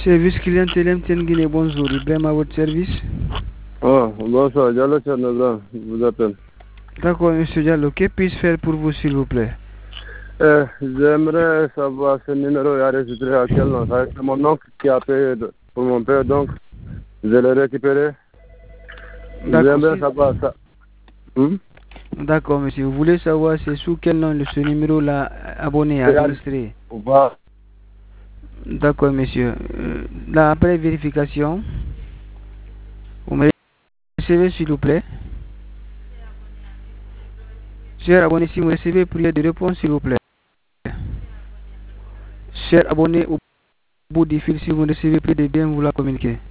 Service client MTN Guinée, bonjour. Ibrahim à votre service. Oh, bonsoir, Diallo Tchernobyl, je vous appelle. D'accord, monsieur Diallo. Que puis-je faire pour vous, s'il vous plaît? J'aimerais savoir ce numéro est enregistré à quel nom. C'est mon oncle qui a payé pour mon père, donc je l'ai récupéré. J'aimerais savoir ça. D'accord, monsieur. Vous voulez savoir c'est sous quel nom ce numéro-là abonné à enregistré? D'accord, monsieur. Là, après vérification, vous me recevez, s'il vous plaît. Cher abonné, si vous recevez, priez de répondre, s'il vous plaît. Cher abonné, au bout du fil, si vous recevez, priez de bien vous la communiquer.